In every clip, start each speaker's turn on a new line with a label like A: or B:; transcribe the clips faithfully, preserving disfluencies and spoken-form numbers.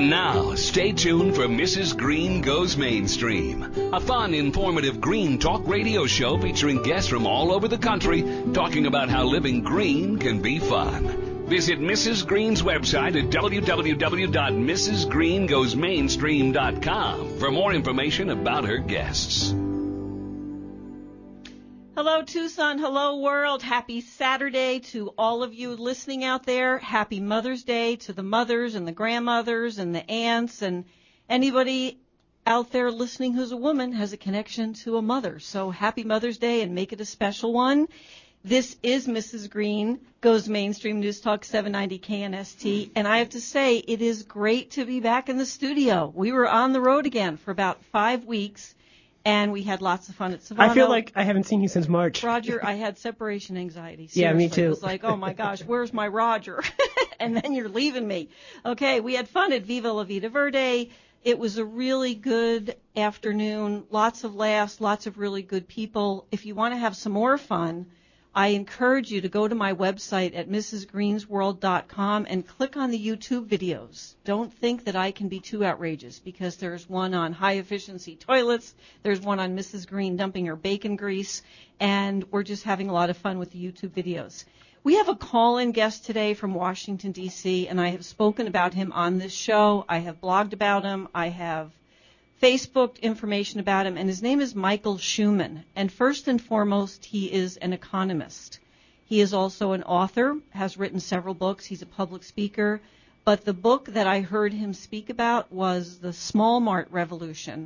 A: And now, stay tuned for Missus Green Goes Mainstream, a fun, informative green talk radio show featuring guests from all over the country talking about how living green can be fun. Visit Missus Green's website at w w w dot missus green goes mainstream dot com for more information about her guests.
B: Hello, Tucson. Hello, world. Happy Saturday to all of you listening out there. Happy Mother's Day to the mothers and the grandmothers and the aunts and anybody out there listening who's a woman has a connection to a mother. So happy Mother's Day and make it a special one. This is Missus Green Goes Mainstream News Talk seven ninety K N S T, and I have to say it is great to be back in the studio. We were on the road again for about five weeks. And we had lots of fun at Savano.
C: I feel like I haven't seen you since March.
B: Roger, I had separation anxiety. Seriously.
C: Yeah, me too.
B: It was like, oh, my gosh, where's my Roger? And then you're leaving me. Okay, we had fun at Viva La Vida Verde. It was a really good afternoon, lots of laughs, lots of really good people. If you want to have some more fun, I encourage you to go to my website at missus greens world dot com and click on the YouTube videos. Don't think that I can be too outrageous because there's one on high-efficiency toilets, there's one on Missus Green dumping her bacon grease, and we're just having a lot of fun with the YouTube videos. We have a call-in guest today from Washington, D C, and I have spoken about him on this show. I have blogged about him. I have Facebooked information about him, and his name is Michael Schumann. And first and foremost, he is an economist. He is also an author, has written several books. He's a public speaker. But the book that I heard him speak about was The Small Mart Revolution.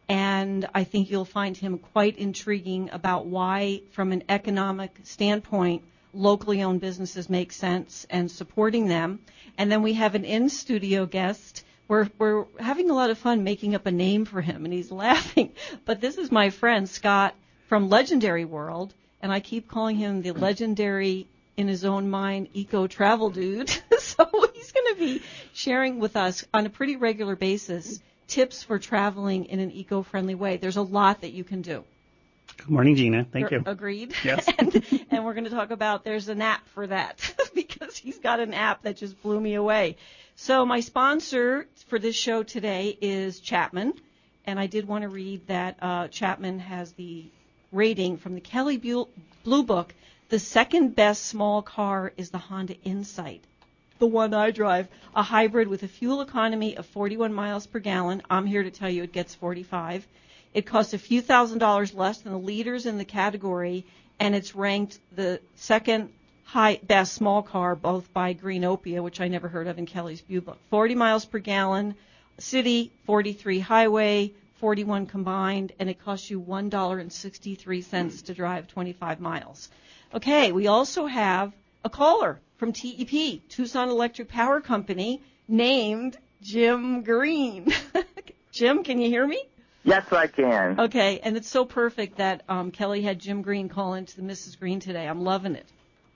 B: And I think you'll find him quite intriguing about why, from an economic standpoint, locally owned businesses make sense and supporting them. And then we have an in-studio guest. We're we're having a lot of fun making up a name for him, and he's laughing. But this is my friend Scott from Legendary World, and I keep calling him the legendary, in his own mind, eco-travel dude. So he's going to be sharing with us on a pretty regular basis tips for traveling in an eco-friendly way. There's a lot that you can do.
D: Good morning, Gina. Thank you.
B: Agreed.
D: Yes.
B: and, and we're going to talk about there's an app for that because he's got an app that just blew me away. So my sponsor for this show today is Chapman, and I did want to read that uh, Chapman has the rating from the Kelley Blue Book. The second best small car is the Honda Insight, the one I drive, a hybrid with a fuel economy of forty-one miles per gallon. I'm here to tell you it gets forty-five. It costs a few thousand dollars less than the leaders in the category, and it's ranked the second high best small car, both by Greenopia, which I never heard of in Kelley's Blue Book. forty miles per gallon, city, forty-three highway, forty-one combined, and it costs you one dollar and sixty-three cents to drive twenty-five miles. Okay, we also have a caller from T E P, Tucson Electric Power Company, named Jim Green. Jim, can you hear me?
E: Yes, I can.
B: Okay, and it's so perfect that um, Kelley had Jim Green call into the Missus Green today. I'm loving it.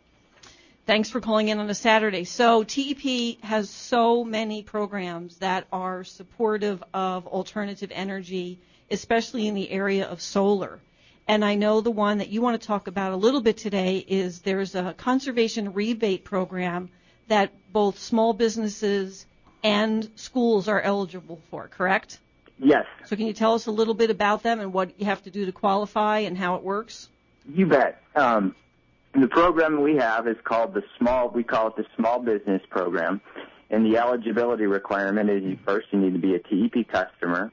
B: Thanks for calling in on a Saturday. So T E P has so many programs that are supportive of alternative energy, especially in the area of solar. And I know the one that you want to talk about a little bit today is there's a conservation rebate program that both small businesses and schools are eligible for, correct?
E: Yes.
B: So can you tell us a little bit about them and what you have to do to qualify and how it works?
E: You bet. Um, the program we have is called the small, we call it the Small Business Program. And the eligibility requirement is you first you need to be a T E P customer,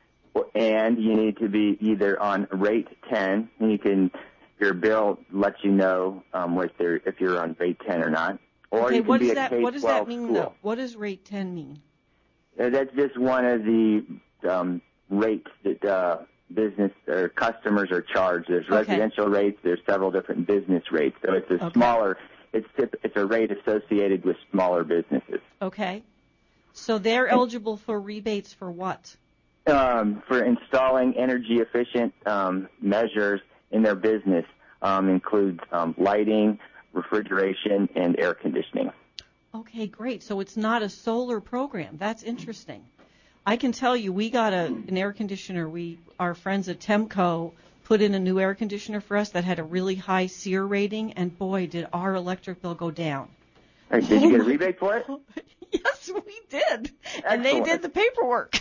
E: and you need to be either on rate ten, and you can, your bill lets you know um, if, if you're on rate ten or not. Or
B: okay,
E: you can
B: what
E: be
B: does
E: a
B: that,
E: K twelve
B: what does that mean,
E: school.
B: though? What does rate ten mean?
E: Uh, that's just one of the um, rates that uh, business or customers are charged. There's
B: Okay.
E: residential rates. There's several different business rates. So it's a
B: Okay.
E: smaller. It's it's a rate associated with smaller businesses.
B: Okay. So they're eligible for rebates for what?
E: Um, for installing energy efficient um, measures in their business um, includes um, lighting, refrigeration, and air conditioning.
B: Okay, great. So it's not a solar program. That's interesting. I can tell you, we got a, an air conditioner. We, our friends at Temco put in a new air conditioner for us that had a really high SEER rating, and boy, did our electric bill go down.
E: All right, did you get a rebate for it?
B: Yes, we did. and they did the paperwork.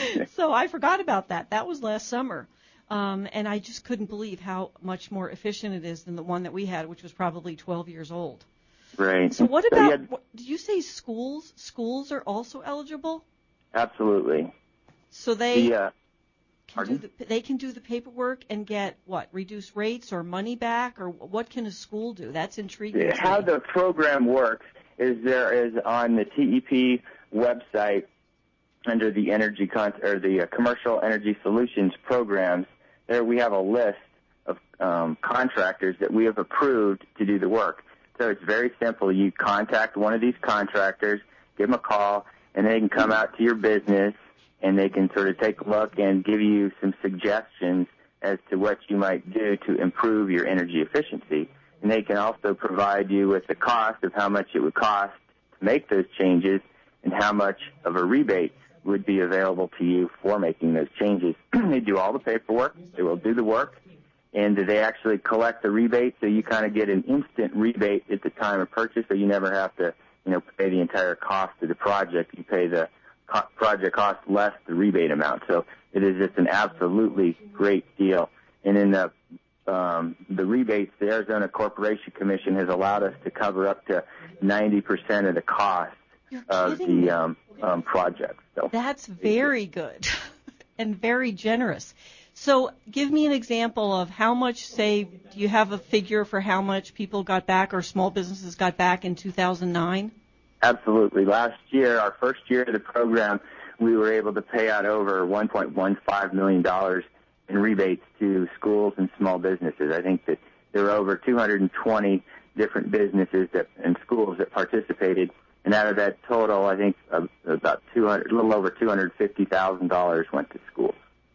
B: So I forgot about that. That was last summer. Um, and I just couldn't believe how much more efficient it is than the one that we had, which was probably twelve years old.
E: Right.
B: So what about, so had, what, did you say schools? Schools are also eligible?
E: Absolutely.
B: So they
E: the, uh,
B: can do the, they can do the paperwork and get, what, reduced rates or money back? Or what can a school do? That's intriguing.
E: How the program works is there is on the T E P website under the energy con- or the uh, commercial energy solutions programs, there we have a list of um, contractors that we have approved to do the work. So it's very simple. You contact one of these contractors, give them a call, and they can come out to your business and they can sort of take a look and give you some suggestions as to what you might do to improve your energy efficiency. And they can also provide you with the cost of how much it would cost to make those changes and how much of a rebate would be available to you for making those changes. They do all the paperwork. They will do the work. And they actually collect the rebate, so you kind of get an instant rebate at the time of purchase, so you never have to, you know, pay the entire cost of the project. You pay the co- project cost less the rebate amount. So it is just an absolutely great deal. And in the um, the rebates, the Arizona Corporation Commission has allowed us to cover up to ninety percent of the cost of the um, um, project. So
B: that's very good and very generous. So give me an example of how much, say, do you have a figure for how much people got back or small businesses got back in two thousand nine?
E: Absolutely. Last year, our first year of the program, we were able to pay out over one point one five million dollars in rebates to schools and small businesses. I think that there were over two hundred twenty different businesses that, and schools that participated. And out of that total, I think uh, about two hundred, a little over two hundred fifty thousand dollars went to schools.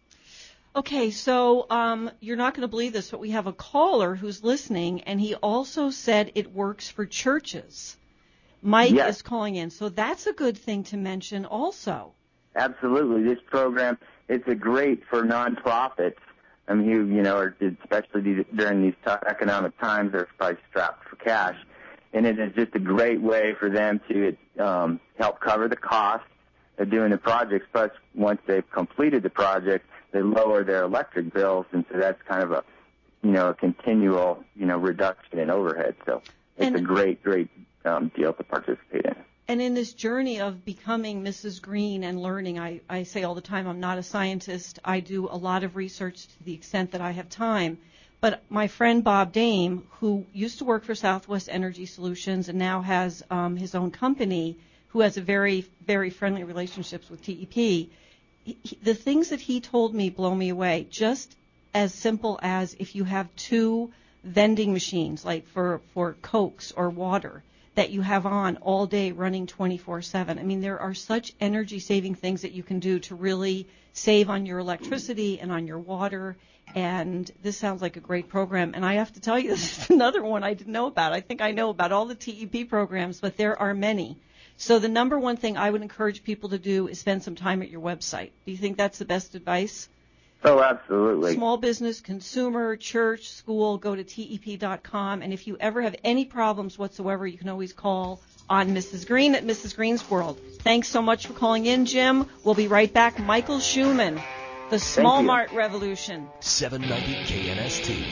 B: Okay, so um, you're not going to believe this, but we have a caller who's listening, and he also said it works for churches. Mike
E: yes.
B: is calling in, so that's a good thing to mention also.
E: Absolutely. This program, it's a great for nonprofits. I mean, you, you know, especially during these tough economic times, they're probably strapped for cash. And it is just a great way for them to um, help cover the costs of doing the projects. Plus, once they've completed the project, they lower their electric bills, and so that's kind of a, you know, a continual, you know, reduction in overhead. So it's and, a great, great um, deal to participate in.
B: And in this journey of becoming Missus Green and learning, I, I say all the time, I'm not a scientist. I do a lot of research to the extent that I have time. But my friend Bob Dame, who used to work for Southwest Energy Solutions and now has um, his own company, who has a very, very friendly relationships with T E P, he, the things that he told me blow me away. Just as simple as if you have two vending machines, like for, for Cokes or water, that you have on all day running twenty-four seven. I mean, there are such energy-saving things that you can do to really save on your electricity and on your water. And this sounds like a great program. And I have to tell you, this is another one I didn't know about. I think I know about all the T E P programs, but there are many. So the number one thing I would encourage people to do is spend some time at your website. Do you think that's the best advice?
E: Oh, absolutely.
B: Small business, consumer, church, school, go to T E P dot com. And if you ever have any problems whatsoever, you can always call on Missus Green at Missus Green's World. Thanks so much for calling in, Jim. We'll be right back. Michael Schumann, the Small Mart Revolution.
A: seven ninety K N S T.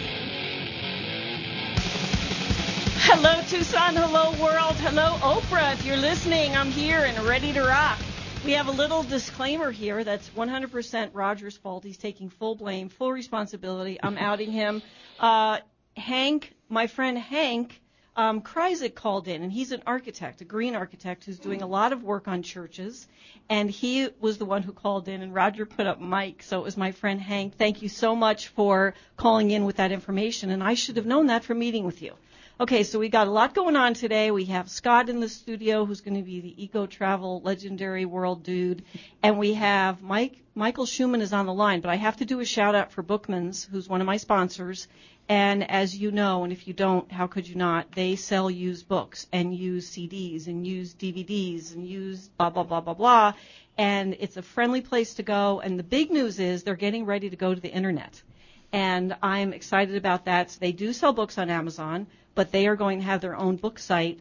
B: Hello, Tucson. Hello, world. Hello, Oprah. If you're listening, I'm here and ready to rock. We have a little disclaimer here that's one hundred percent Roger's fault. He's taking full blame, full responsibility. I'm outing him. Uh, Hank, my friend Hank um, Kryzik called in, and he's an architect, a green architect who's doing a lot of work on churches. And he was the one who called in, and Roger put up Mike, so it was my friend Hank. Thank you so much for calling in with that information, and I should have known that from meeting with you. Okay, so we got a lot going on today. We have Scott in the studio, who's going to be the Eco Travel Legendary World Dude. And we have Mike. Michael Schumann is on the line, but I have to do a shout-out for Bookmans, who's one of my sponsors. And as you know, and if you don't, how could you not, they sell used books and used C Ds and used D V Ds and used blah, blah, blah, blah, blah. And it's a friendly place to go. And the big news is they're getting ready to go to the Internet. And I'm excited about that. So they do sell books on Amazon, but they are going to have their own book site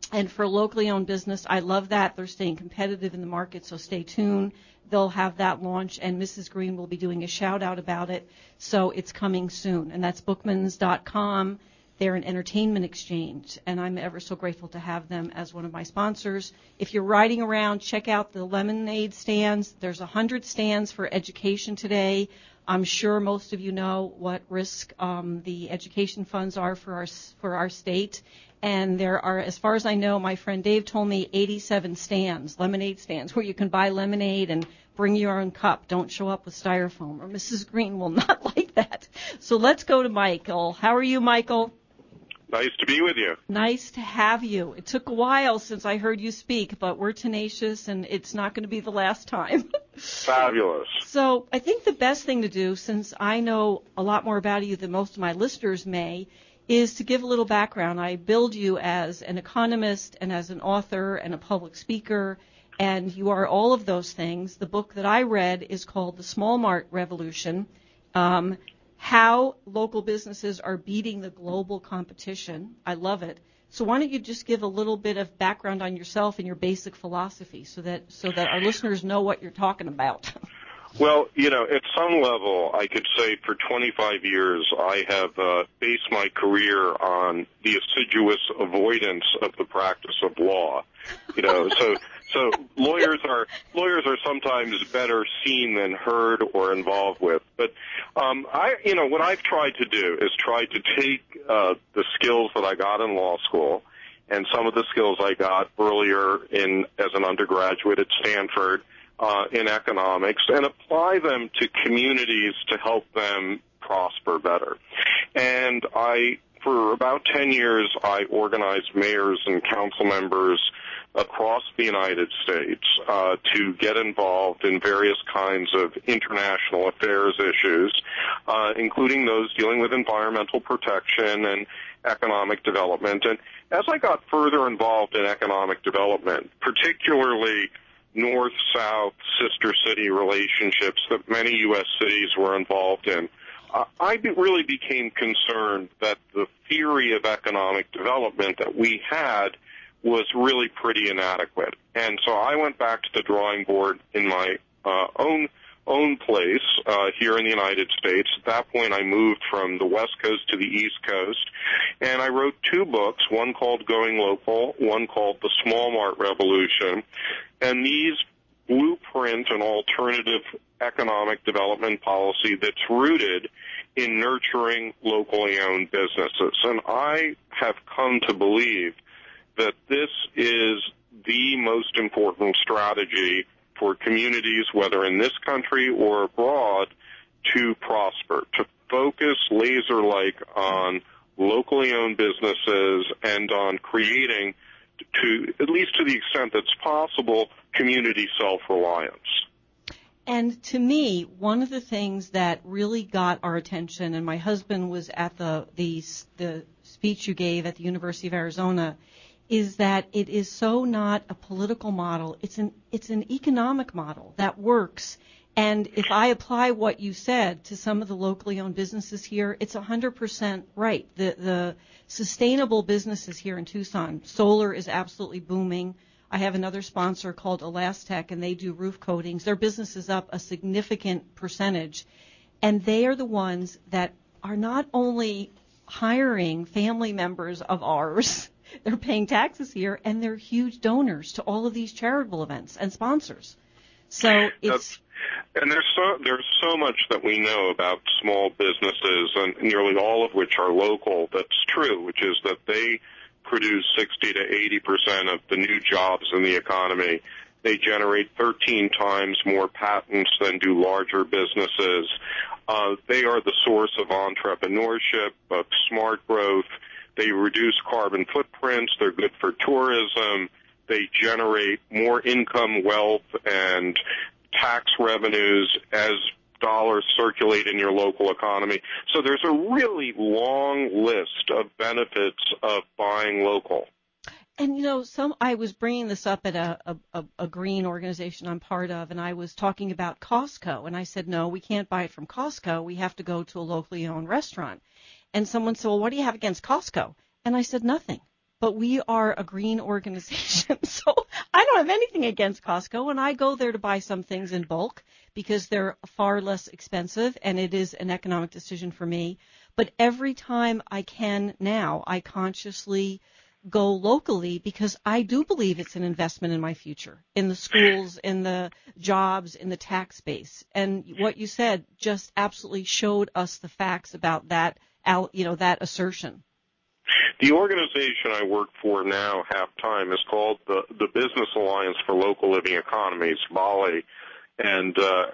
B: And for locally owned business, I love that. They're staying competitive in the market, so stay tuned. They'll have that launch, and Missus Green will be doing a shout-out about it, so it's coming soon. And that's bookmans dot com. They're an entertainment exchange, and I'm ever so grateful to have them as one of my sponsors. If you're riding around, check out the lemonade stands. There's one hundred stands for education today. I'm sure most of you know what risk um, the education funds are for our for our state. And there are, as far as I know, my friend Dave told me eighty-seven stands, lemonade stands, where you can buy lemonade and bring your own cup. Don't show up with styrofoam, or Missus Green will not like that. So let's go to Michael. How are you, Michael?
F: Nice to be with you.
B: Nice to have you. It took a while since I heard you speak, but we're tenacious, and it's not going to be the last time.
F: Fabulous.
B: So I think the best thing to do, since I know a lot more about you than most of my listeners may, is to give a little background. I billed you as an economist and as an author and a public speaker, and you are all of those things. The book that I read is called The Small Mart Revolution, um, How Local Businesses Are Beating the Global Competition. I love it. So why don't you just give a little bit of background on yourself and your basic philosophy so that so that our listeners know what you're talking about.
F: Well, you know, at some level, I could say for twenty-five years, I have uh, based my career on the assiduous avoidance of the practice of law. You know, so so lawyers are lawyers are sometimes better seen than heard or involved with. But um, I, you know, what I've tried to do is try to take uh, the skills that I got in law school and some of the skills I got earlier in as an undergraduate at Stanford. Uh, in economics and apply them to communities to help them prosper better. And I, for about ten years, I organized mayors and council members across the United States uh, to get involved in various kinds of international affairs issues, uh, including those dealing with environmental protection and economic development. And as I got further involved in economic development, particularly north-south sister city relationships that many U S cities were involved in, uh, I be, really became concerned that the theory of economic development that we had was really pretty inadequate. And so I went back to the drawing board in my uh, own own place uh, here in the United States. At that point, I moved from the West Coast to the East Coast, and I wrote two books, one called Going Local, one called The Small Mart Revolution. And these blueprint an alternative economic development policy that's rooted in nurturing locally owned businesses. And I have come to believe that this is the most important strategy for communities, whether in this country or abroad, to prosper, to focus laser-like on locally owned businesses and on creating, to at least to the extent that's possible, community self-reliance.
B: And to me, one of the things that really got our attention, and my husband was at the the, the speech you gave at the University of Arizona, is that it is so not a political model. It's an it's an economic model that works. And if I apply what you said to some of the locally owned businesses here, it's one hundred percent right. The the sustainable businesses here in Tucson, solar is absolutely booming. I have another sponsor called Elastec, and they do roof coatings. Their business is up a significant percentage. And they are the ones that are not only hiring family members of ours, they're paying taxes here, and they're huge donors to all of these charitable events and sponsors. So it's...
F: And there's so there's so much that we know about small businesses, and nearly all of which are local, that's true, which is that they produce sixty to eighty percent of the new jobs in the economy. They generate thirteen times more patents than do larger businesses. Uh, they are the source of entrepreneurship, of smart growth. They reduce carbon footprints. They're good for tourism. They generate more income, wealth, and tax revenues as dollars circulate in your local economy. So there's a really long list of benefits of buying local.
B: And, you know, some I was bringing this up at a, a, a green organization I'm part of, and I was talking about Costco. And I said, no, we can't buy it from Costco. We have to go to a locally owned restaurant. And someone said, well, what do you have against Costco? And I said, nothing. but we are a green organization. So I don't have anything against Costco, and I go there to buy some things in bulk because they're far less expensive, and it is an economic decision for me. But every time I can now, I consciously go locally because I do believe it's an investment in my future, in the schools, in the jobs, in the tax base. And what you said just absolutely showed us the facts about that, you know, that assertion.
F: The organization I work for now, half-time, is called the, the Business Alliance for Local Living Economies, BALI. And uh,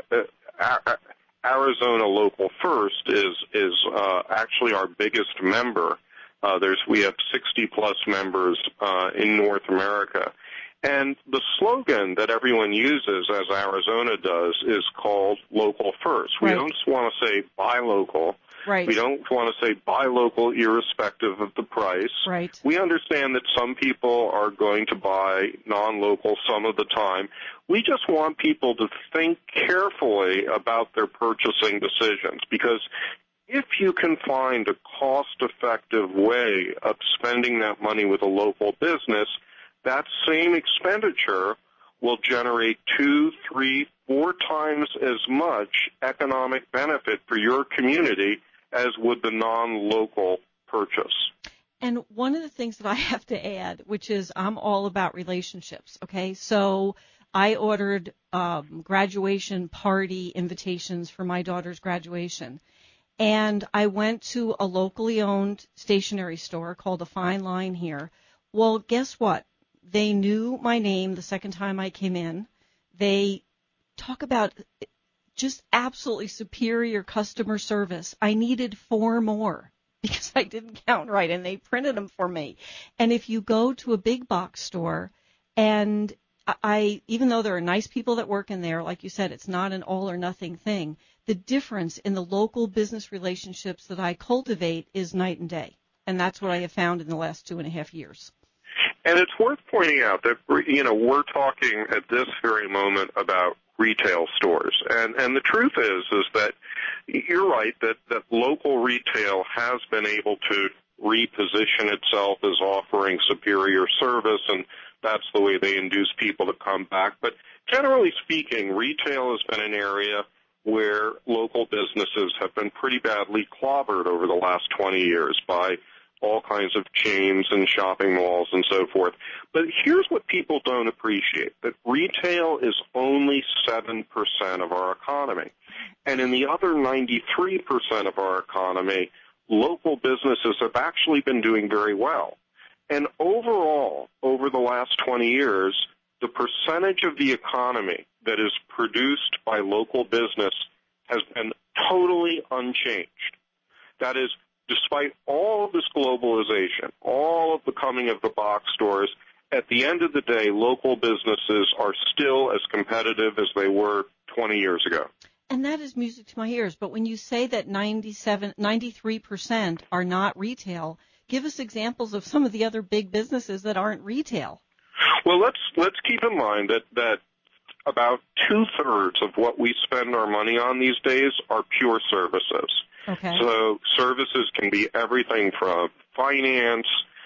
F: Arizona Local First is, is uh, actually our biggest member. Uh, there's we have sixty plus members uh, in North America, and the slogan that everyone uses, as Arizona does, is called Local First.
B: Right.
F: We don't just want to say buy local.
B: Right.
F: We don't want to say buy local irrespective of the price.
B: Right.
F: We understand that some people are going to buy non-local some of the time. We just want people to think carefully about their purchasing decisions, because if you can find a cost-effective way of spending that money with a local business, that same expenditure will generate two, three, four times as much economic benefit for your community as would the non-local purchase.
B: And one of the things that I have to add, which is I'm all about relationships, okay? So I ordered um, graduation party invitations for my daughter's graduation. And I went to a locally owned stationery store called A Fine Line here. Well, guess what? They knew my name the second time I came in. They talk about just absolutely superior customer service. I needed four more because I didn't count right, and they printed them for me. And if you go to a big box store, and I, even though there are nice people that work in there, like you said, it's not an all or nothing thing. The difference in the local business relationships that I cultivate is night and day. And that's what I have found in the last two and a half years.
F: And it's worth pointing out that, you know, we're talking at this very moment about retail stores. And, and the truth is, is that you're right that, that local retail has been able to reposition itself as offering superior service, and that's the way they induce people to come back. But generally speaking, retail has been an area where local businesses have been pretty badly clobbered over the last twenty years by all kinds of chains and shopping malls and so forth. But here's what people don't appreciate, that retail is only seven percent of our economy. And in the other ninety-three percent of our economy, local businesses have actually been doing very well. And overall, over the last twenty years, the percentage of the economy that is produced by local business has been totally unchanged. That is, despite all of this globalization, all of the coming of the box stores, at the end of the day, local businesses are still as competitive as they were twenty years ago.
B: And that is music to my ears. But when you say that ninety-seven, ninety-three percent are not retail, give us examples of some of the other big businesses that aren't retail.
F: Well, let's let's keep in mind that, that about two-thirds of what we spend our money on these days are pure services.
B: Okay.
F: So services can be everything from finance,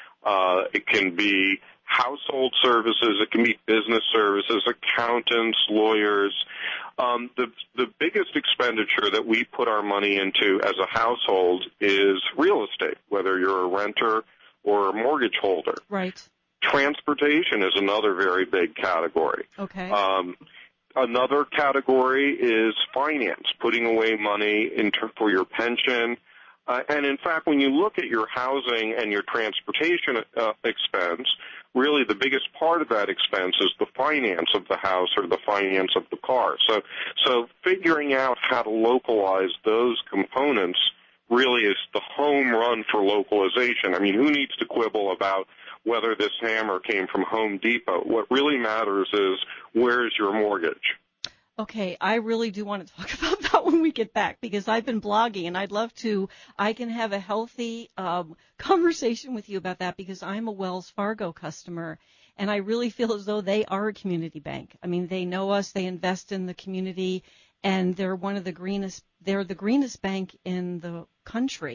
F: uh, it can be household services, it can be business services, accountants, lawyers. Um, the the biggest expenditure that we put our money into as a household is real estate, whether you're a renter or a mortgage holder.
B: Right.
F: Transportation is another very big category.
B: Okay.
F: Um, another category is finance, putting away money into, for your pension. Uh, and in fact, when you look at your housing and your transportation uh, expense, really the biggest part of that expense is the finance of the house or the finance of the car. So, so figuring out how to localize those components really is the home run for localization. I mean, who needs to quibble about whether this hammer came from Home Depot? What really matters is, where's your mortgage?
B: Okay, I really do want to talk about that when we get back, because I've been blogging, and I'd love to, I can have a healthy um, conversation with you about that, because I'm a Wells Fargo customer, and I really feel as though they are a community bank. I mean, they know us, they invest in the community, and they're one of the greenest, they're the greenest bank in the country.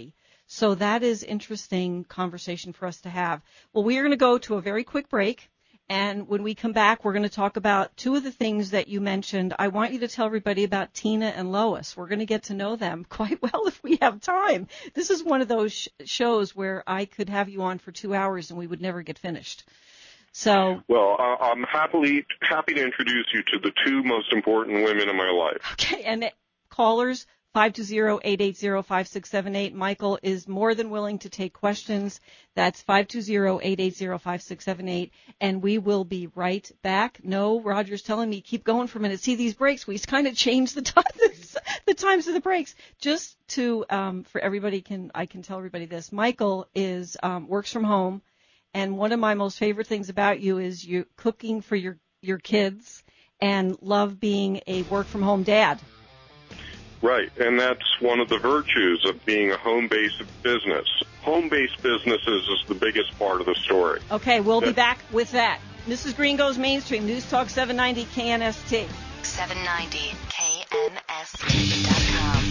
B: So that is interesting conversation for us to have. Well, we are going to go to a very quick break. And when we come back, we're going to talk about two of the things that you mentioned. I want you to tell everybody about Tina and Lois. We're going to get to know them quite well if we have time. This is one of those sh- shows where I could have you on for two hours and we would never get finished. So,
F: well, uh, I'm happily happy to introduce you to the two most important women in my life.
B: Okay, and uh, callers, five two zero, eight eight zero, five six seven eight. Michael is more than willing to take questions. That's five two zero, eight eight zero, five six seven eight. And we will be right back. No, Roger's telling me keep going for a minute. See, these breaks, we kind of changed the, t- the times of the breaks. Just to, um, for everybody, can I can tell everybody this. Michael is um, works from home. And one of my most favorite things about you is you cooking for your, your kids and love being a work-from-home dad.
F: Right, and that's one of the virtues of being a home-based business. Home-based businesses is the biggest part of the story.
B: Okay, we'll be back with that. Missus Green Goes Mainstream, News Talk seven ninety K N S T.
G: seven ninety K N S T dot com.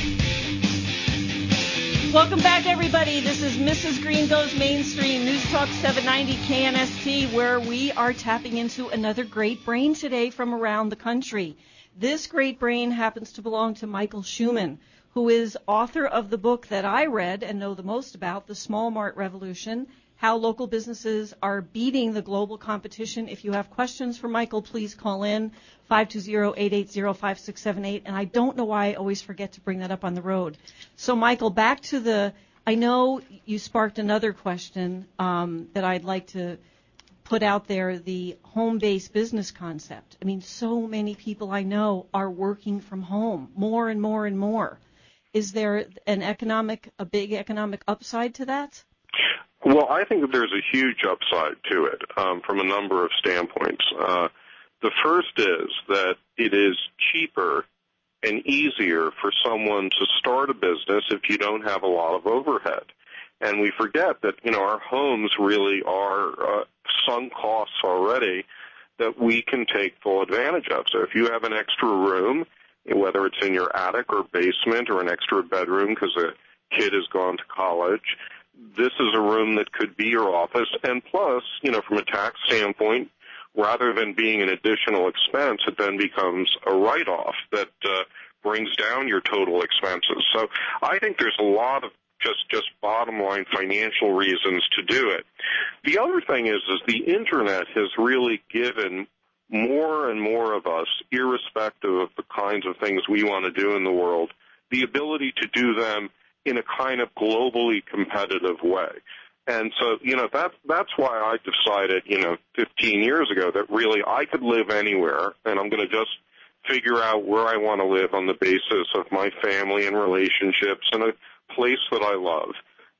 B: Welcome back, everybody. This is Missus Green Goes Mainstream, News Talk seven ninety K N S T, where we are tapping into another great brain today from around the country. This great brain happens to belong to Michael Schumann, who is author of the book that I read and know the most about, The Small Mart Revolution, How Local Businesses Are Beating the Global Competition. If you have questions for Michael, please call in, five two zero, eight eight zero, five six seven eight. And I don't know why I always forget to bring that up on the road. So, Michael, back to the, I know you sparked another question um, that I'd like to put out there, the home-based business concept. I mean, so many people I know are working from home, more and more and more. Is there an economic, a big economic upside to that?
F: Well, I think that there's a huge upside to it um, from a number of standpoints. Uh, the first is that it is cheaper and easier for someone to start a business if you don't have a lot of overhead. And we forget that, you know, our homes really are uh, sunk costs already that we can take full advantage of. So if you have an extra room, whether it's in your attic or basement or an extra bedroom because a kid has gone to college, this is a room that could be your office. And plus, you know, from a tax standpoint, rather than being an additional expense, it then becomes a write-off that uh, brings down your total expenses. So I think there's a lot of just just bottom line financial reasons to do it. The other thing is, is the Internet has really given more and more of us, irrespective of the kinds of things we want to do in the world, the ability to do them in a kind of globally competitive way. And so, you know, that, that's why I decided, you know, fifteen years ago that really I could live anywhere, and I'm going to just figure out where I want to live on the basis of my family and relationships and a place that I love.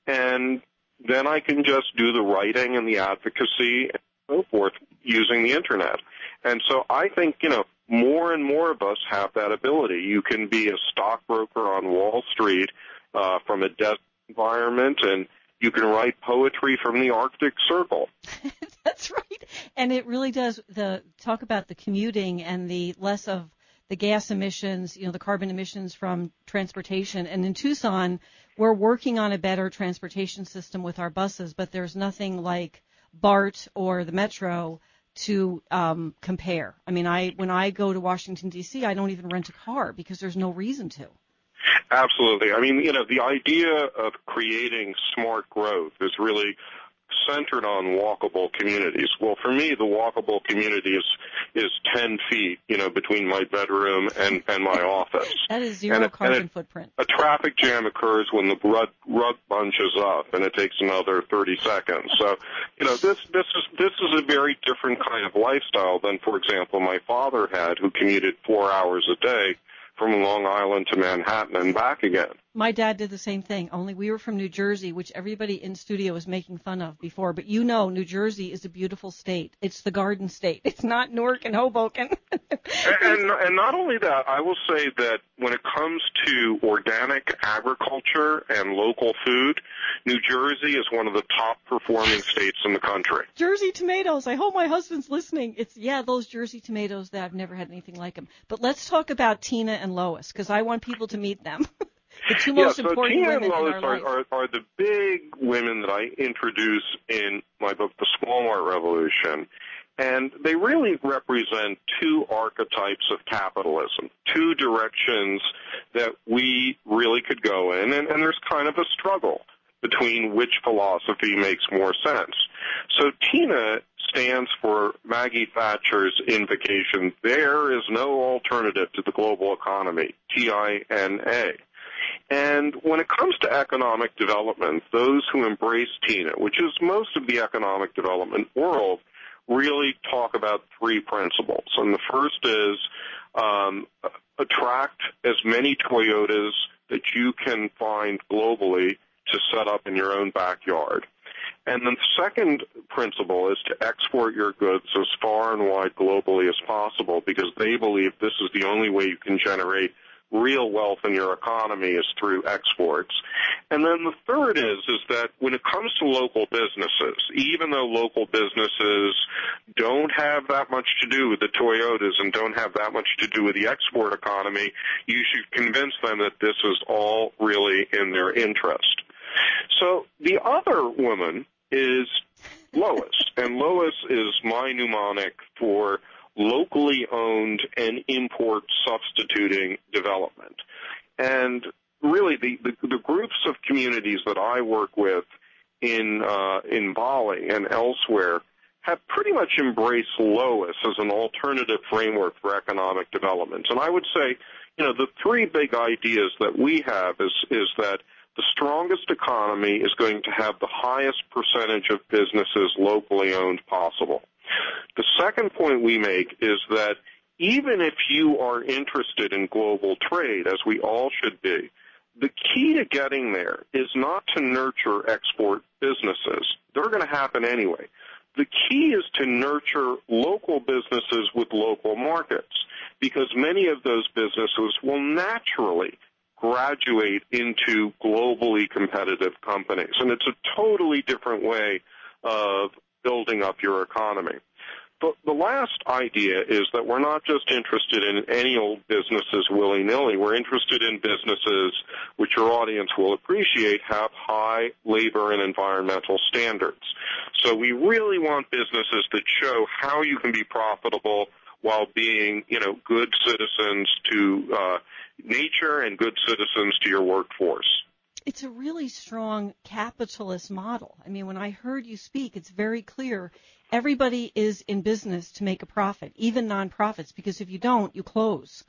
F: And then I can just do the writing and the advocacy and so forth using the Internet. And so I think, you know, more and more of us have that ability. You can be a stockbroker on Wall Street uh, from a desk environment, and you can write poetry from the Arctic Circle.
B: That's right. And it really does the talk about the commuting and the less of the gas emissions, you know, the carbon emissions from transportation. And in Tucson, we're working on a better transportation system with our buses, but there's nothing like BART or the Metro to um, compare. I mean, I when I go to Washington, D C, I don't even rent a car because there's no reason to.
F: Absolutely. I mean, you know, the idea of creating smart growth is really centered on walkable communities. Well, for me, the walkable community is is ten feet, you know, between my bedroom and, and my office.
B: That is zero
F: and
B: carbon
F: a, and a,
B: footprint.
F: A traffic jam occurs when the rug, rug bunches up, and it takes another thirty seconds. So, you know, this this is this is a very different kind of lifestyle than, for example, my father had, who commuted four hours a day from Long Island to Manhattan and back again.
B: My dad did the same thing, only we were from New Jersey, which everybody in studio was making fun of before. But you know, New Jersey is a beautiful state. It's the Garden State. It's not Newark and Hoboken.
F: and, and, and not only that, I will say that when it comes to organic agriculture and local food, New Jersey is one of the top performing states in the country.
B: Jersey tomatoes. I hope my husband's listening. It's, yeah, those Jersey tomatoes that I've never had anything like them. But let's talk about Tina and Lois, because I want people to meet them. The two most
F: yeah, so
B: important
F: Tina
B: women
F: and Lois
B: in our
F: are,
B: life.
F: are, are the big women that I introduce in my book, The Small Mart Revolution. And they really represent two archetypes of capitalism, two directions that we really could go in, and, and there's kind of a struggle between which philosophy makes more sense. So Tina stands for Maggie Thatcher's invocation, there is no alternative to the global economy, T I N A. And when it comes to economic development, those who embrace Tina, which is most of the economic development world, really talk about three principles. And the first is um, attract as many Toyotas that you can find globally to set up in your own backyard. And then the second principle is to export your goods as far and wide globally as possible, because they believe this is the only way you can generate real wealth in your economy is through exports. And then the third is, is that when it comes to local businesses, even though local businesses don't have that much to do with the Toyotas and don't have that much to do with the export economy, you should convince them that this is all really in their interest. So the other woman is Lois, and Lois is my mnemonic for locally owned and import substituting development. And really the, the, the groups of communities that I work with in uh, in Bali and elsewhere have pretty much embraced Lois as an alternative framework for economic development. And I would say, you know, the three big ideas that we have is, is that the strongest economy is going to have the highest percentage of businesses locally owned possible. The second point we make is that even if you are interested in global trade, as we all should be, the key to getting there is not to nurture export businesses. They're going to happen anyway. The key is to nurture local businesses with local markets, because many of those businesses will naturally graduate into globally competitive companies. And it's a totally different way of building up your economy. But the last idea is that we're not just interested in any old businesses willy-nilly. We're interested in businesses which your audience will appreciate have high labor and environmental standards. So we really want businesses that show how you can be profitable while being, you know, good citizens to uh, nature and good citizens to your workforce.
B: It's a really strong capitalist model. I mean, when I heard you speak, it's very clear. Everybody is in business to make a profit, even nonprofits, because if you don't, you close.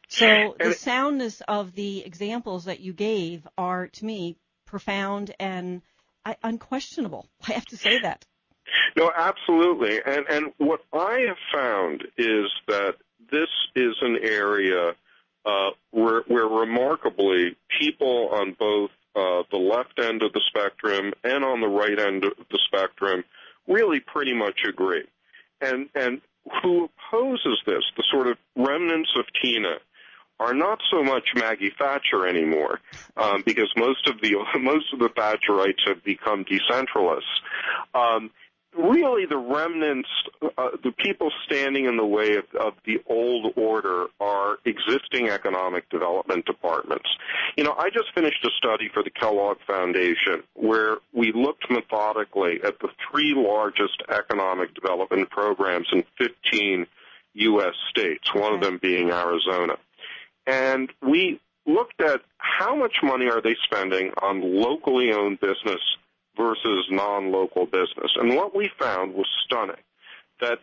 B: So the soundness of the examples that you gave are, to me, profound and uh, unquestionable. I have to say that.
F: No, absolutely. And, and what I have found is that this is an area uh, where, where remarkably people on both uh, the left end of the spectrum and on the right end of the spectrum really pretty much agree. And, and who opposes this, the sort of remnants of Tina, are not so much Maggie Thatcher anymore, um, because most of the most of the Thatcherites have become decentralists. Um, really, the remnants, uh, the people standing in the way of, of the old order, are existing economic development departments. You know, I just finished a study for the Kellogg Foundation where we looked methodically at the three largest economic development programs in fifteen U S states, one of them being Arizona. And we looked at how much money are they spending on locally owned business versus non-local business. And what we found was stunning, that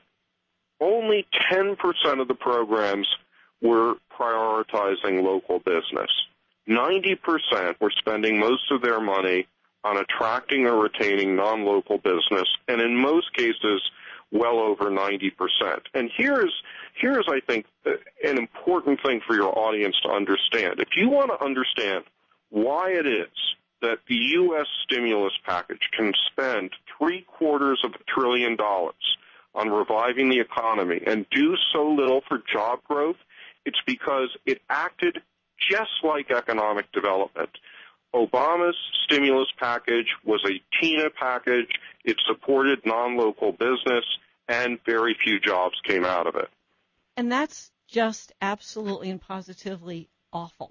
F: only ten percent of the programs were prioritizing local business. ninety percent were spending most of their money on attracting or retaining non-local business, and in most cases, well over ninety percent. And here's, here's I think, an important thing for your audience to understand. If you want to understand why it is that the U S stimulus package can spend three-quarters of a trillion dollars on reviving the economy and do so little for job growth, it's because it acted just like economic development. Obama's stimulus package was a Tina package. It supported non-local business, and very few jobs came out of it.
B: And that's just absolutely and positively awful.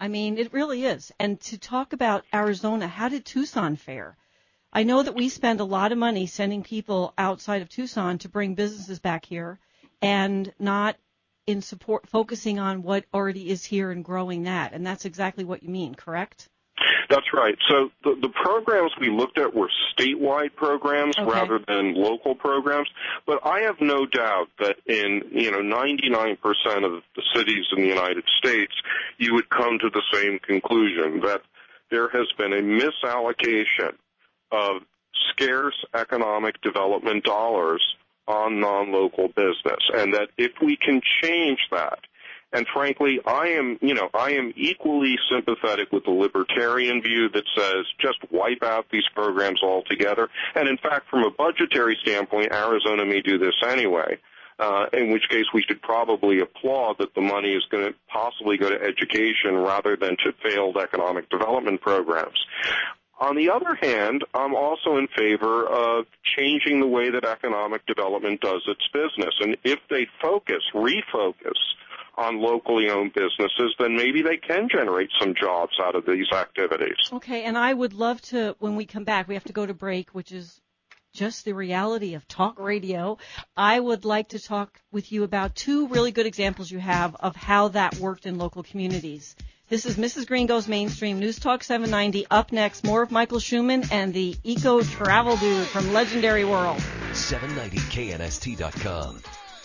B: I mean, it really is. And to talk about Arizona, how did Tucson fare? I know that we spend a lot of money sending people outside of Tucson to bring businesses back here and not in support, focusing on what already is here and growing that. And that's exactly what you mean, correct?
F: That's right. So the, the programs we looked at were statewide programs
B: Okay.
F: rather than local programs. But I have no doubt that in, you know, ninety-nine percent of the cities in the United States, you would come to the same conclusion, that there has been a misallocation of scarce economic development dollars on non-local business, and that if we can change that, and frankly, I am, you know, I am equally sympathetic with the libertarian view that says just wipe out these programs altogether. And in fact, from a budgetary standpoint, Arizona may do this anyway, uh, in which case we should probably applaud that the money is going to possibly go to education rather than to failed economic development programs. On the other hand, I'm also in favor of changing the way that economic development does its business. And if they focus, refocus on locally owned businesses, then maybe they can generate some jobs out of these activities.
B: Okay, and I would love to, when we come back, we have to go to break, which is just the reality of talk radio. I would like to talk with you about two really good examples you have of how that worked in local communities. This is Missus Green Goes Mainstream, News Talk seven ninety. Up next, more of Michael Schumann and the Eco Travel Dude from Legendary World.
H: seven ninety K N S T dot com.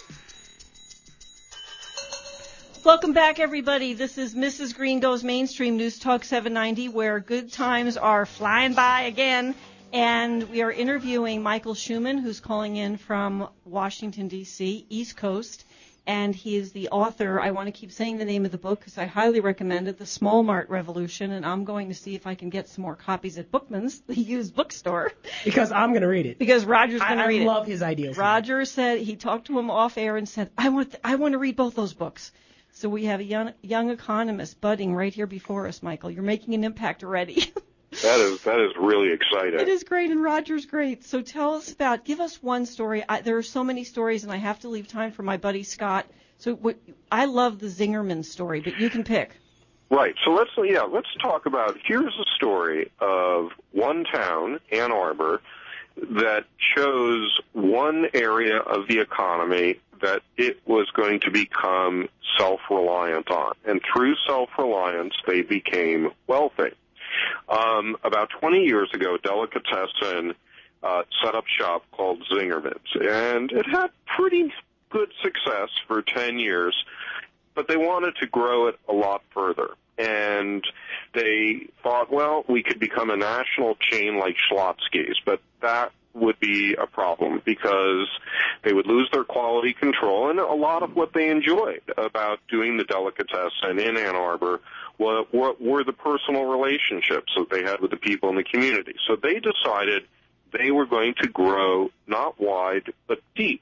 B: Welcome back, everybody. This is Missus Green Goes Mainstream, News Talk seven ninety, where good times are flying by again. And we are interviewing Michael Schumann, who's calling in from Washington, D C, East Coast. And he is the author. I want to keep saying the name of the book because I highly recommend it, The Small Mart Revolution. And I'm going to see if I can get some more copies at Bookman's, the used bookstore.
C: Because I'm going to read it.
B: Because Roger's going to read it.
C: I love his ideas.
B: Roger said, he talked to him off air and said, I want, th- I want to read both those books. So we have a young, young economist budding right here before us, Michael. You're making an impact already.
F: That is that is really exciting.
B: It is great, and Roger's great. So tell us about, give us one story. I, there are so many stories, and I have to leave time for my buddy Scott. So w- I love the Zingerman story, but you can pick.
F: Right. So let's yeah let's talk about. Here's a story of one town, Ann Arbor, that chose one area of the economy that it was going to become self-reliant on, and through self-reliance, they became wealthy. Um, about twenty years ago, Delicatessen uh, set up shop called Zingerman's, and it had pretty good success for ten years, but they wanted to grow it a lot further. And they thought, well, we could become a national chain like Schlotzsky's, but that would be a problem because they would lose their quality control, and a lot of what they enjoyed about doing the Delicatessen in Ann Arbor were, were the personal relationships that they had with the people in the community. So they decided they were going to grow not wide but deep.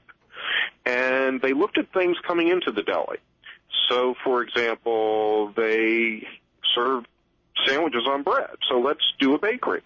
F: And they looked at things coming into the deli. So, for example, they served sandwiches on bread. So let's do a bakery.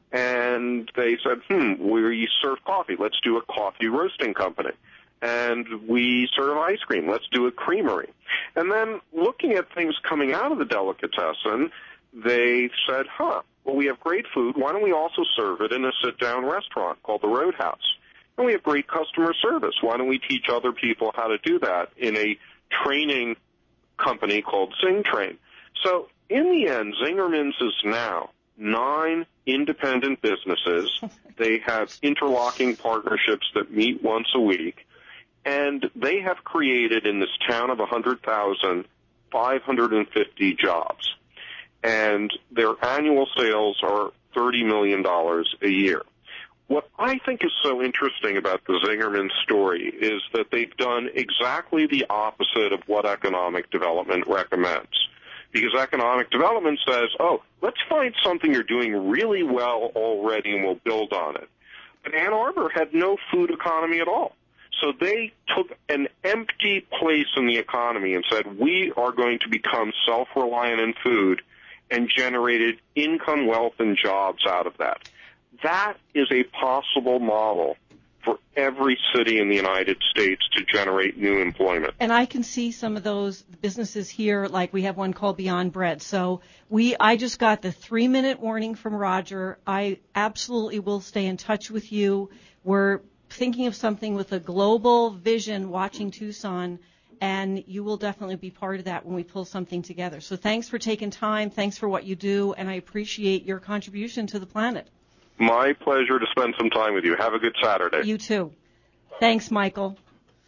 F: And they said, hmm, we serve coffee. Let's do a coffee roasting company. And we serve ice cream. Let's do a creamery. And then looking at things coming out of the Delicatessen, they said, huh, well, we have great food. Why don't we also serve it in a sit-down restaurant called the Roadhouse? And we have great customer service. Why don't we teach other people how to do that in a training company called ZingTrain? So in the end, Zingerman's is now nine independent businesses. They have interlocking partnerships that meet once a week. And they have created in this town of one hundred thousand, five hundred fifty jobs. And their annual sales are thirty million dollars a year. What I think is so interesting about the Zingerman story is that they've done exactly the opposite of what economic development recommends. Because economic development says, oh, let's find something you're doing really well already and we'll build on it. But Ann Arbor had no food economy at all. So they took an empty place in the economy and said, we are going to become self-reliant in food, and generated income, wealth, and jobs out of that. That is a possible model for every city in the United States to generate new employment.
B: And I can see some of those businesses here, like we have one called Beyond Bread. So we, I just got the three-minute warning from Roger. I absolutely will stay in touch with you. We're thinking of something with a global vision watching Tucson, and you will definitely be part of that when we pull something together. So thanks for taking time. Thanks for what you do, and I appreciate your contribution to the planet.
F: My pleasure to spend some time with you. Have a good Saturday.
B: You too. Thanks, Michael.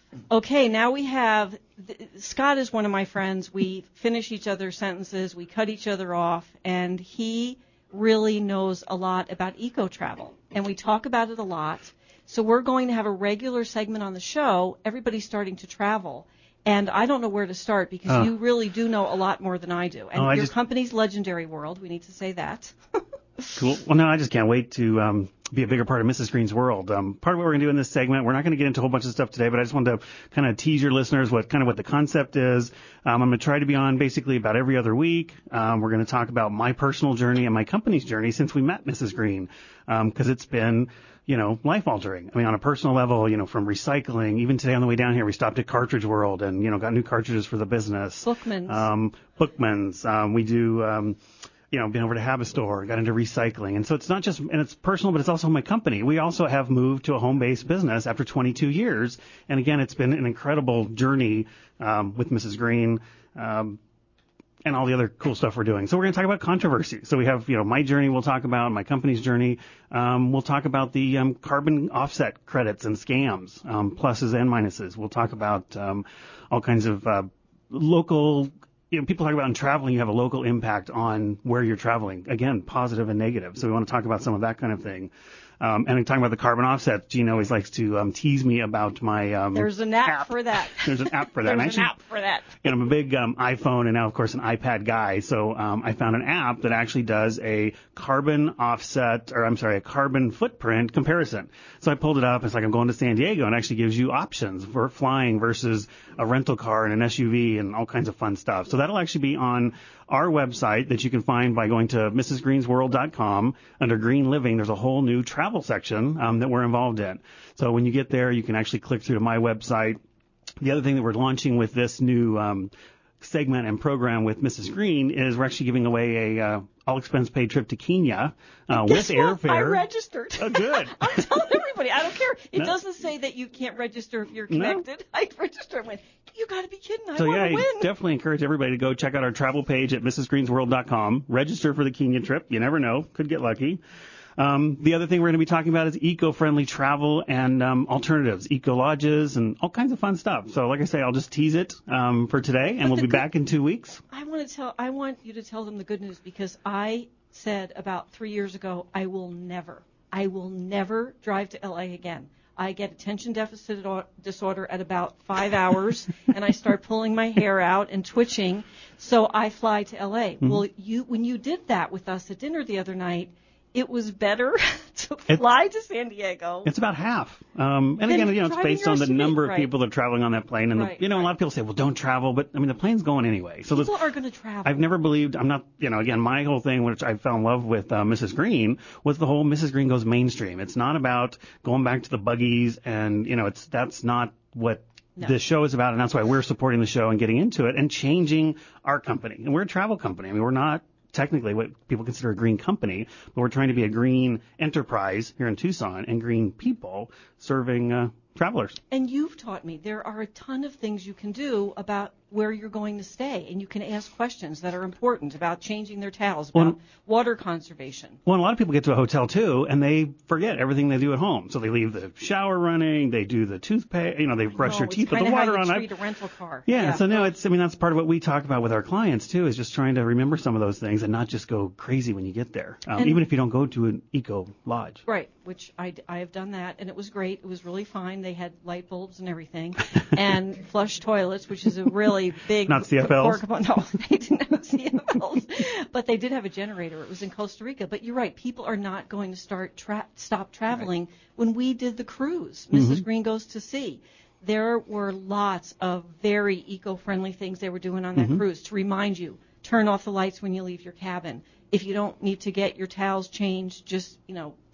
B: Okay, now we have, Scott is one of my friends. We finish each other's sentences. We cut each other off, and he really knows a lot about eco-travel, and we talk about it a lot. So we're going to have a regular segment on the show. Everybody's starting to travel. And I don't know where to start because uh, you really do know a lot more than I do. And
D: oh,
B: your
D: just,
B: company's Legendary World. We need to say that.
D: Cool. Well, no, I just can't wait to um, be a bigger part of Missus Green's world. Um, part of what we're going to do in this segment, we're not going to get into a whole bunch of stuff today, but I just wanted to kind of tease your listeners what kind of what the concept is. Um, I'm going to try to be on basically about every other week. Um, we're going to talk about my personal journey and my company's journey since we met Missus Green, because um, it's been, you know, life-altering. I mean, on a personal level, you know, from recycling. Even today on the way down here, we stopped at Cartridge World and, you know, got new cartridges for the business.
B: Bookman's.
D: Um, Bookman's. Um, we do... Um, you know, been over to Habistore, got into recycling. And so it's not just, and it's personal, but it's also my company. We also have moved to a home-based business after twenty-two years. And again, it's been an incredible journey um, with Missus Green um, and all the other cool stuff we're doing. So we're going to talk about controversy. So we have, you know, my journey we'll talk about, my company's journey. Um, we'll talk about the um, carbon offset credits and scams, um, pluses and minuses. We'll talk about um, all kinds of uh, local You know, people talk about in traveling, you have a local impact on where you're traveling. Again, positive and negative. So we want to talk about some of that kind of thing. Um, and talking about the carbon offset, Gene always likes to um, tease me about my um,
B: There's an app,
D: app
B: for that.
D: There's an app for that.
B: There's
D: actually,
B: an app for that.
D: You know, I'm a big um, iPhone and now, of course, an iPad guy. So um, I found an app that actually does a carbon offset, or I'm sorry, a carbon footprint comparison. So I pulled it up. It's like I'm going to San Diego, and it actually gives you options for flying versus a rental car and an S U V and all kinds of fun stuff. So that'll actually be on our website that you can find by going to missus greens world dot com. Under Green Living, there's a whole new travel section um, that we're involved in. So when you get there, you can actually click through to my website. The other thing that we're launching with this new um, segment and program with Missus Green is we're actually giving away a uh, all-expense-paid trip to Kenya uh, with airfare.
B: I registered.
D: Oh, good.
B: I'm telling everybody. I don't care. It
D: No.
B: doesn't say that you can't register if you're connected. No. I registered and went, you got to be kidding. I
D: so,
B: want to
D: yeah,
B: win.
D: I definitely encourage everybody to go check out our travel page at missus greens world dot com. Register for the Kenya trip. You never know. Could get lucky. Um, the other thing we're going to be talking about is eco-friendly travel and um, alternatives, eco-lodges, and all kinds of fun stuff. So, like I say, I'll just tease it um, for today, and but we'll be good, back in two weeks.
B: I want to tell. I want you to tell them the good news, because I said about three years ago, I will never, I will never drive to L A again. I get attention deficit disorder at about five hours, and I start pulling my hair out and twitching, so I fly to L A. Mm-hmm. Well, you when you did that with us at dinner the other night, it was better to fly it's, to San Diego.
D: It's about half. Um, and again, you know, it's based on the number of
B: right.
D: people that are traveling on that plane. And,
B: right,
D: the, you know,
B: right.
D: a lot of people say, well, don't travel. But, I mean, the plane's going anyway. So
B: people are going to travel.
D: I've never believed, I'm not, you know, again, my whole thing, which I fell in love with uh, Missus Green, was the whole Missus Green goes mainstream. It's not about going back to the buggies. And, you know, it's that's not what no. this show is about. And that's why we're supporting the show and getting into it and changing our company. And we're a travel company. I mean, we're not technically what people consider a green company, but we're trying to be a green enterprise here in Tucson and green people serving uh, travelers.
B: And you've taught me there are a ton of things you can do about where you're going to stay, and you can ask questions that are important about changing their towels, about well, water conservation.
D: Well, a lot of people get to a hotel, too, and they forget everything they do at home. So they leave the shower running, they do the toothpaste, you know, they brush
B: no,
D: their teeth with the water on.
B: It's kind of how you treat a rental car.
D: Yeah,
B: yeah,
D: so no, it's, I mean, that's part of what we talk about with our clients, too, is just trying to remember some of those things and not just go crazy when you get there, um, even if you don't go to an eco lodge.
B: Right, which I, I have done that, and it was great. It was really fine. They had light bulbs and everything, and flush toilets, which is a really big...
D: Not C F Ls?
B: No, they didn't have C F Ls, but they did have a generator. It was in Costa Rica. But you're right, people are not going to start tra- stop traveling. Right. When we did the cruise, Missus Mm-hmm. Green Goes to Sea, there were lots of very eco-friendly things they were doing on that mm-hmm. cruise to remind you, turn off the lights when you leave your cabin. If you don't need to get your towels changed, just, you know,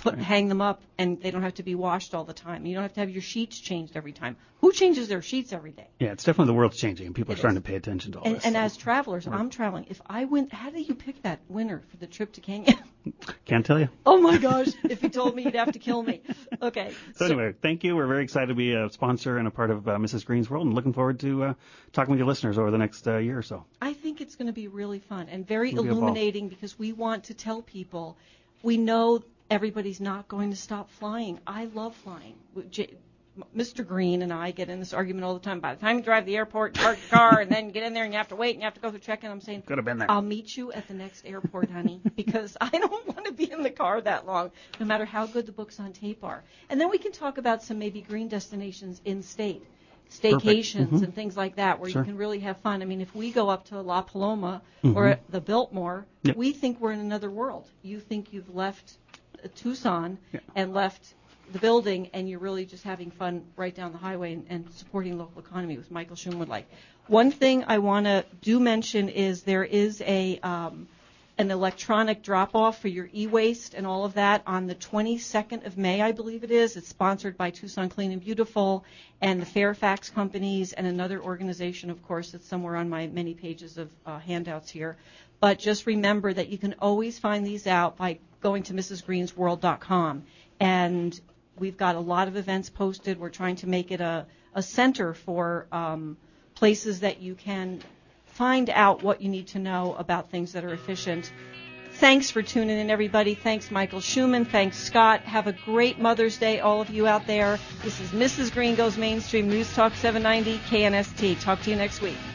B: put hang them up, and they don't have to be washed all the time. You don't have to have your sheets changed every time. Who changes their sheets every day?
D: Yeah, it's definitely the world's changing, and people
B: It
D: are starting
B: is.
D: to pay attention to all
B: And,
D: this.
B: and
D: so.
B: as travelers, I'm traveling. If I went, how do you pick that winner for the trip to Kenya?
D: Can't tell you.
B: Oh my gosh! If you told me, you'd have to kill me. Okay.
D: So, so anyway, thank you. We're very excited to be a sponsor and a part of uh, Missus Green's World, and looking forward to uh, talking with your listeners over the next uh, year or so.
B: I think it's going to be really fun and very
D: It'll be a ball.
B: illuminating, because we want to tell people we know everybody's not going to stop flying. I love flying. J- Mister Green and I get in this argument all the time. By the time you drive to the airport, park your car, and then get in there and you have to wait and you have to go through check-in, I'm saying,
D: Could have been there.
B: I'll meet you at the next airport, honey, because I don't want to be in the car that long, no matter how good the books on tape are. And then we can talk about some maybe green destinations in-state, staycations
D: Mm-hmm.
B: and things like that, where
D: Sure.
B: you can really have fun. I mean, if we go up to La Paloma
D: Mm-hmm.
B: or the Biltmore,
D: Yep.
B: we think we're in another world. You think you've left uh, Tucson
D: Yeah.
B: and left the building, and you're really just having fun right down the highway and, and supporting local economy, with Michael Schum would like. One thing I want to do mention is there is a um, an electronic drop-off for your e-waste and all of that on the twenty-second of May, I believe it is. It's sponsored by Tucson Clean and Beautiful and the Fairfax companies and another organization, of course, that's somewhere on my many pages of uh, handouts here. But just remember that you can always find these out by going to Missus Greens World dot com. And we've got a lot of events posted. We're trying to make it a, a center for um, places that you can find out what you need to know about things that are efficient. Thanks for tuning in, everybody. Thanks, Michael Schumann. Thanks, Scott. Have a great Mother's Day, all of you out there. This is Missus Green Goes Mainstream, News Talk seven ninety K N S T. Talk to you next week.